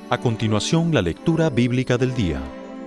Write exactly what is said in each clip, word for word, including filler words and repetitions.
A continuación, la lectura bíblica del día.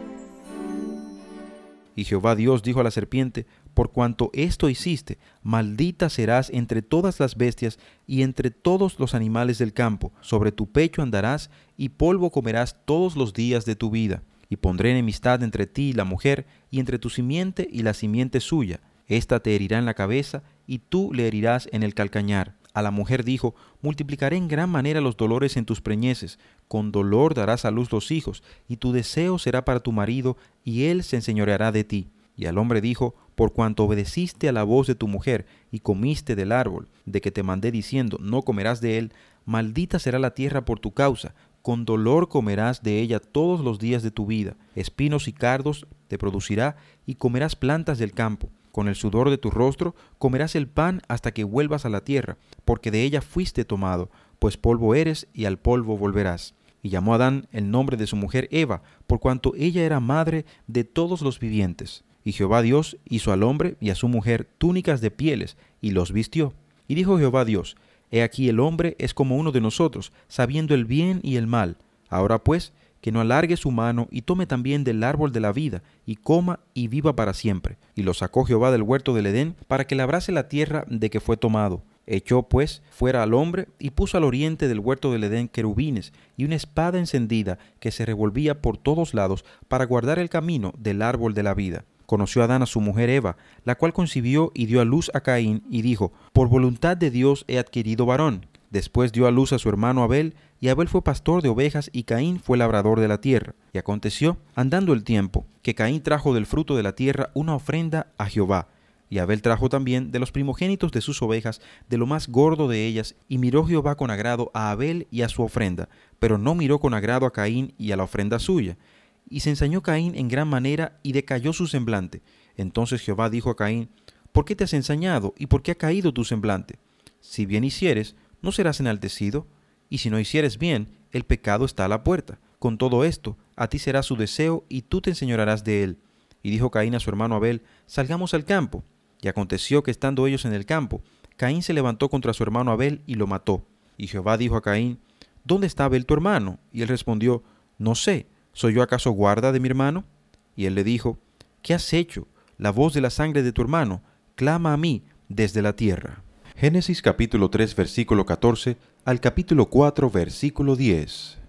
Y Jehová Dios dijo a la serpiente: por cuanto esto hiciste, maldita serás entre todas las bestias y entre todos los animales del campo. Sobre tu pecho andarás, y polvo comerás todos los días de tu vida. Y pondré enemistad entre ti y la mujer, y entre tu simiente y la simiente suya. Esta te herirá en la cabeza, y tú le herirás en el calcañar. A la mujer dijo: multiplicaré en gran manera los dolores en tus preñeces, con dolor darás a luz los hijos, y tu deseo será para tu marido, y él se enseñoreará de ti. Y al hombre dijo: por cuanto obedeciste a la voz de tu mujer, y comiste del árbol de que te mandé diciendo: no comerás de él, maldita será la tierra por tu causa, con dolor comerás de ella todos los días de tu vida. Espinos y cardos te producirá, y comerás plantas del campo. Con el sudor de tu rostro comerás el pan hasta que vuelvas a la tierra, porque de ella fuiste tomado, pues polvo eres y al polvo volverás. Y llamó Adán el nombre de su mujer Eva, por cuanto ella era madre de todos los vivientes. Y Jehová Dios hizo al hombre y a su mujer túnicas de pieles, y los vistió. Y dijo Jehová Dios: He aquí el hombre es como uno de nosotros, sabiendo el bien y el mal. Ahora pues, que no alargue su mano y tome también del árbol de la vida, y coma y viva para siempre. Y lo sacó Jehová del huerto del Edén, para que labrase la tierra de que fue tomado. Echó pues fuera al hombre, y puso al oriente del huerto del Edén querubines, y una espada encendida que se revolvía por todos lados, para guardar el camino del árbol de la vida. Conoció Adán a su mujer Eva, la cual concibió y dio a luz a Caín, y dijo: por voluntad de Dios he adquirido varón. Después dio a luz a su hermano Abel, y Abel fue pastor de ovejas, y Caín fue labrador de la tierra. Y aconteció, andando el tiempo, que Caín trajo del fruto de la tierra una ofrenda a Jehová. Y Abel trajo también de los primogénitos de sus ovejas, de lo más gordo de ellas, y miró Jehová con agrado a Abel y a su ofrenda, pero no miró con agrado a Caín y a la ofrenda suya. Y se ensañó Caín en gran manera, y decayó su semblante. Entonces Jehová dijo a Caín: ¿por qué te has ensañado, y por qué ha caído tu semblante? Si bien hicieres, no serás enaltecido, y si no hicieres bien, el pecado está a la puerta. Con todo esto, a ti será su deseo, y tú te enseñorearás de él. Y dijo Caín a su hermano Abel: salgamos al campo. Y aconteció que estando ellos en el campo, Caín se levantó contra su hermano Abel y lo mató. Y Jehová dijo a Caín: ¿dónde está Abel tu hermano? Y él respondió: no sé, ¿soy yo acaso guarda de mi hermano? Y él le dijo: ¿qué has hecho? La voz de la sangre de tu hermano clama a mí desde la tierra. Génesis capítulo tres, versículo catorce, al capítulo cuatro, versículo diez.